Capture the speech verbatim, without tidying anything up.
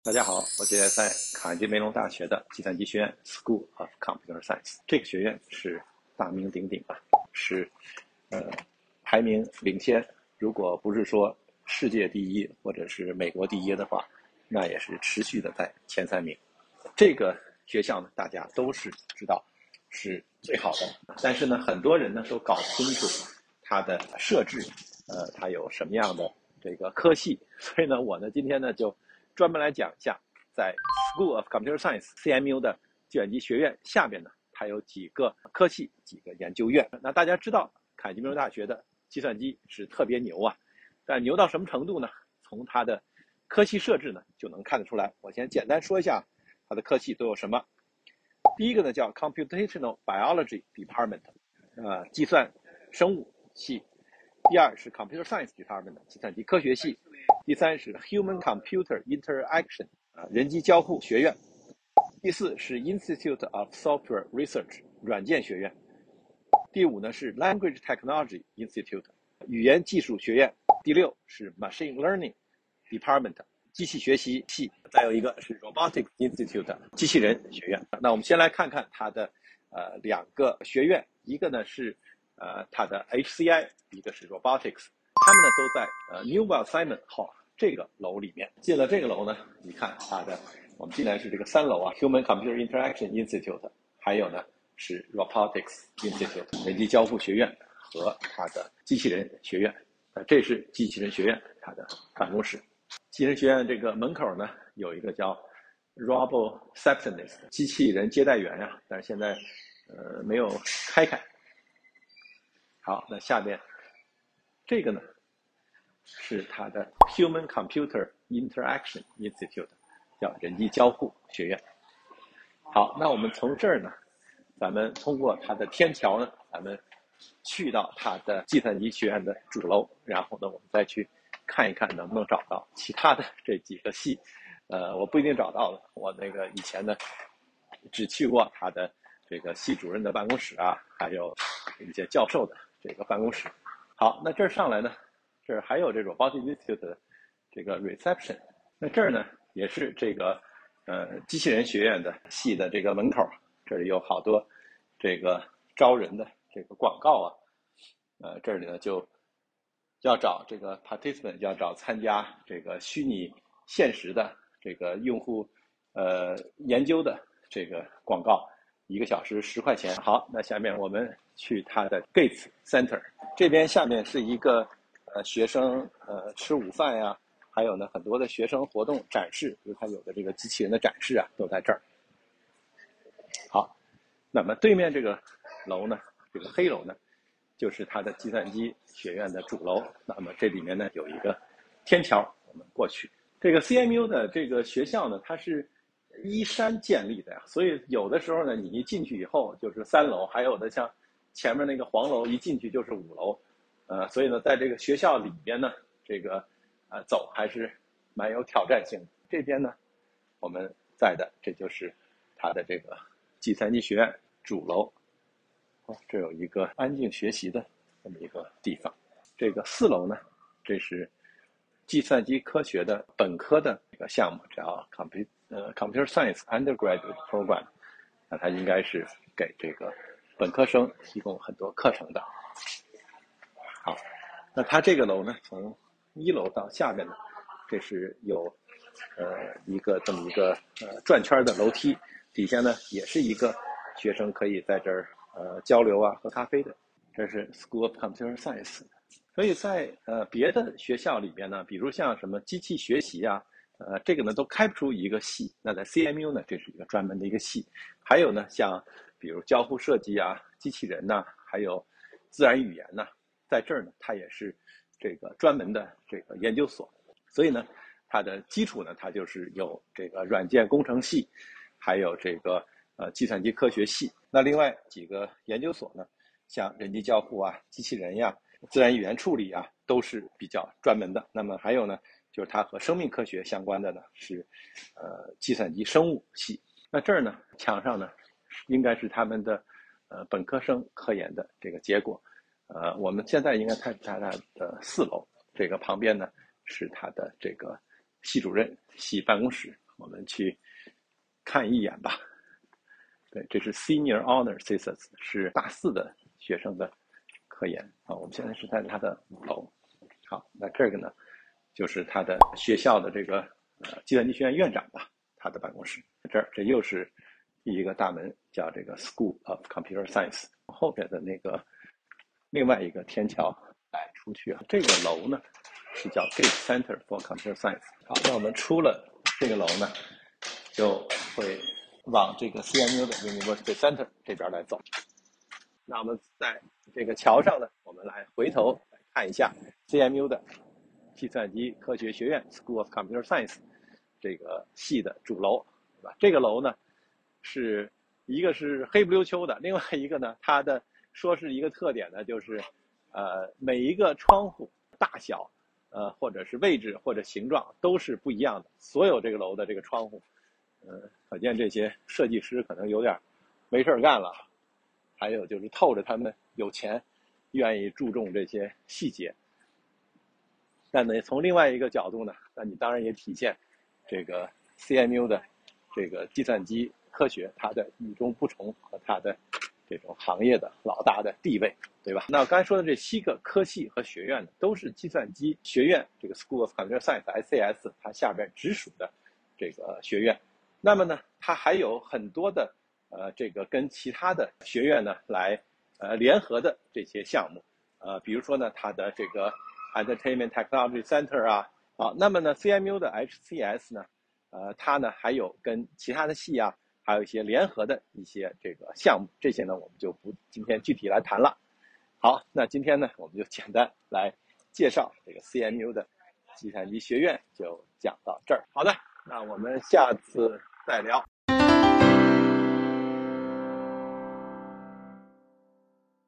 大家好，我现在在卡内基梅隆大学的计算机学院 School of Computer Science。这个学院是大名鼎鼎的，是呃排名领先。如果不是说世界第一或者是美国第一的话，那也是持续的在前三名。这个学校呢，大家都是知道是最好的，但是呢，很多人呢都搞不清楚它的设置，呃，它有什么样的这个科系。所以呢，我呢今天呢就专门来讲一下，在 School of Computer Science（C M U） 的计算机学院下面呢，它有几个科系、几个研究院。那大家知道，卡内基梅隆大学的计算机是特别牛啊，但牛到什么程度呢？从它的科系设置呢就能看得出来。我先简单说一下它的科系都有什么。第一个呢叫 Computational Biology Department， 呃，计算生物系。第二是 Computer Science Department， 计算机科学系。第三是 Human Computer Interaction， 啊，人机交互学院。第四是 Institute of Software Research， 软件学院。第五呢是 Language Technology Institute， 语言技术学院。第六是 Machine Learning Department， 机器学习系。再有一个是 Robotics Institute， 机器人学院。那我们先来看看它的呃两个学院，一个呢是呃它的 H C I， 一个是 Robotics， 他们呢都在呃 Newell Simon Hall 这个楼里面。进了这个楼呢，你看它的我们进来是这个三楼啊 ，Human Computer Interaction Institute， 还有呢是 Robotics Institute 人机交互学院和它的机器人学院。呃，这是机器人学院它的办公室。机器人学院这个门口呢有一个叫 Roboceptionist 机器人接待员呀、啊，但是现在呃没有开开。好，那下面这个呢是它的 Human Computer Interaction Institute， 叫人机交互学院。好，那我们从这儿呢，咱们通过它的天桥呢，咱们去到它的计算机学院的主楼，然后呢，我们再去看一看能不能找到其他的这几个系。呃，我不一定找到了，我那个以前呢只去过他的这个系主任的办公室啊，还有一些教授的这个办公室。好，那这儿上来呢，这儿还有这种 Robotics Institute 的这个 reception。那这儿呢也是这个呃机器人学院的系的这个门口，这里有好多这个招人的这个广告啊。呃，这里呢就要找这个 participant， 要找参加这个虚拟现实的这个用户呃研究的这个广告，一个小时十块钱。好，那下面我们去它的 Gates Center， 这边下面是一个呃学生呃吃午饭呀，还有呢很多的学生活动展示，比如它有的这个机器人的展示啊，都在这儿。好，那么对面这个楼呢，这个黑楼呢，就是它的计算机学院的主楼。那么这里面呢有一个天桥，我们过去。这个 C M U 的这个学校呢，它是依山建立的呀，所以有的时候呢，你一进去以后就是三楼，还有的像前面那个黄楼一进去就是五楼，呃，所以呢，在这个学校里边呢，这个呃走还是蛮有挑战性的。这边呢，我们在的这就是它的这个计算机学院主楼。哦，这有一个安静学习的这么一个地方。这个四楼呢，这是计算机科学的本科的一个项目，叫 Computer 呃 Computer Science Undergraduate Program。那它应该是给这个本科生提供很多课程的。好，那它这个楼呢，从一楼到下面呢，这是有呃一个这么一个呃转圈的楼梯，底下呢也是一个学生可以在这儿呃交流啊、喝咖啡的。这是 School of Computer Science。所以在呃别的学校里边呢，比如像什么机器学习啊，呃这个呢都开不出一个系。那在 C M U 呢，这是一个专门的一个系。还有呢，像比如交互设计啊、机器人呐、啊，还有自然语言呐、啊，在这儿呢，它也是这个专门的这个研究所。所以呢，它的基础呢，它就是有这个软件工程系，还有这个呃计算机科学系。那另外几个研究所呢，像人机交互啊、机器人呀、自然语言处理啊，都是比较专门的。那么还有呢，就是它和生命科学相关的呢，是呃计算机生物系。那这儿呢，墙上呢，应该是他们的呃本科生科研的这个结果。呃，我们现在应该看它的四楼，这个旁边呢是它的这个系主任、系办公室我们去看一眼吧。对，这是 Senior Honor Thesis， 是大四的学生的科研啊。我们现在是在他的五楼。好，那这个呢，就是他的学校的这个呃计算机学院院长吧，他的办公室。这儿这又是一个大门，叫这个 School of Computer Science。后边的那个另外一个天桥来出去啊，这个楼呢是叫 Gates Center for Computer Science。好，那我们出了这个楼呢，就会往这个 C M U 的 University Center 这边来走。那我们在这个桥上呢，我们来回头来看一下 C M U 的计算机科学学院 School of Computer Science 这个系的主楼，对吧？这个楼呢，是一个是黑不溜秋的，另外一个呢，它的说是一个特点呢，就是呃每一个窗户大小，呃或者是位置或者形状都是不一样的。所有这个楼的这个窗户，呃，可见这些设计师可能有点没事干了。还有就是透着他们有钱，愿意注重这些细节。但呢，从另外一个角度呢，那你当然也体现这个 C M U 的这个计算机科学它的与众不同和它的这种行业的老大的地位，对吧？那我刚才说的这七个科系和学院呢，都是计算机学院这个 School of Computer Science S C S 它下边直属的这个学院。那么呢，它还有很多的呃这个跟其他的学院呢来呃联合的这些项目，呃比如说呢，它的这个 Entertainment Technology Center 啊，好，那么呢 C M U 的 H C S 呢，呃它呢还有跟其他的系啊，还有一些联合的一些这个项目，这些呢我们就不今天具体来谈了。好，那今天呢我们就简单来介绍这个 C M U 的计算机学院，就讲到这儿。好的，那我们下次再聊。